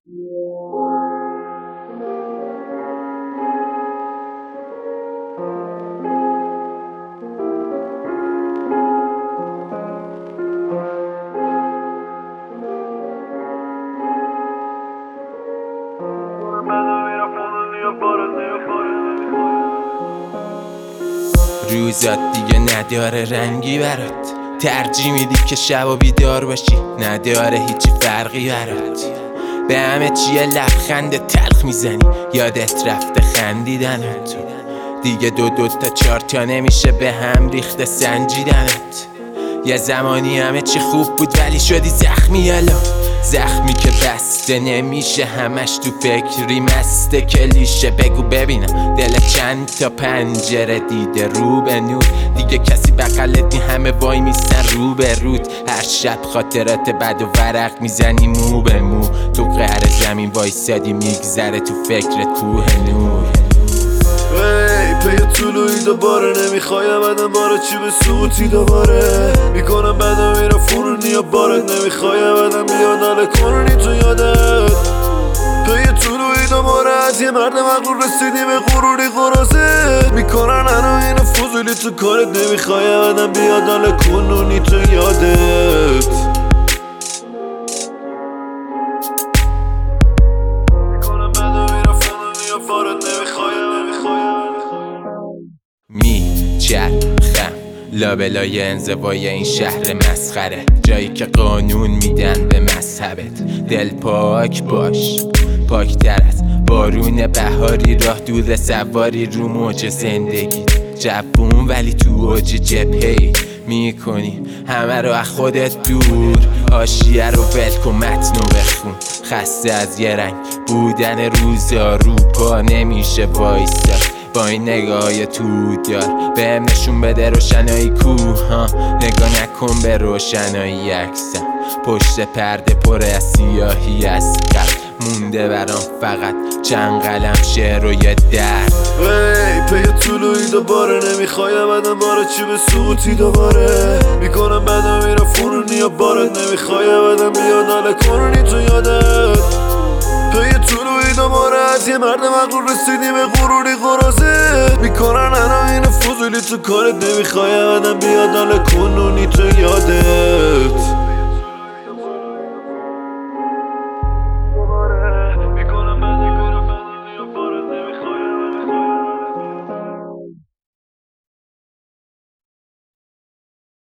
روزات دیگه نداره رنگی برات، ترجیح میدی که شب بیدار باشی، نداره هیچی فرقی برات. به همه چیه لبخند تلخ میزنی، یادت رفته خندیدنت، دیگه دو تا چار تا نمیشه به هم ریخته سنجیدنت. یه زمانی همه چی خوب بود ولی شدی زخمی، الان زخمی که بسته نمیشه، همش تو فکری مسته کلیشه. بگو ببینم دل چند تا پنجره دیده رو به نور، دیگه کسی بغلت نی، همه وای میستن رو به رود. هر شب خاطرات بد و ورق میزنی مو به مو، تو قهر زمین وایسادی میگذره تو فکرت کوه نور. پی طلوعی دوباره نمیخوایم بدم باره چی به سوتی دوباره میکنم بدم میره فرونی یا بارت نمیخوایم بدم بیاد حال کنونی تو یادت. پی طلوعی دوباره از یه مرد مغرور رسیدی به غروری خرازت میکنن هنو اینو فضولی تو کارت نمیخوایم بدم بیاد حال کنونی تو یادت. میکنم بدم میره فرونی یا بارت نمیخوایم میچرخم لابلای انزوای این شهر مسخره، جایی که قانون میدن به مذهبت. دل پاک باش، پاکتر از بارون بهاری، راه دور سواری رو موج زندگی. جوون ولی تو اوج جبهه‌ای میکنی همه رو از خودت دور. حاشیه رو ول کن متنو بخون، خسته از یه رنگ بودن روزا رو پا نمیشه وایساد با این نگاه تو دار. بهم نشون بده روشنایی کوها، نگاه نکن به روشنایی عکسم. پشت پرده پر از سیاهی از قبل مونده برام فقط چند قلم شعر و یه درد. پی طلوعی دوباره نمیخوایم بدم باره چی به سوتی دوباره میکنم بدم میره فرونی یا بارت نمیخوایم بدم بیاد حال کنونی تو یادت. پی طلوعی دوباره از یه مرد مغرور رسیدی به غروری خرازت میکنن هنو اینو فضولی تو کارت نمیخوایم بدم بیاد حال کنونی تو یادت.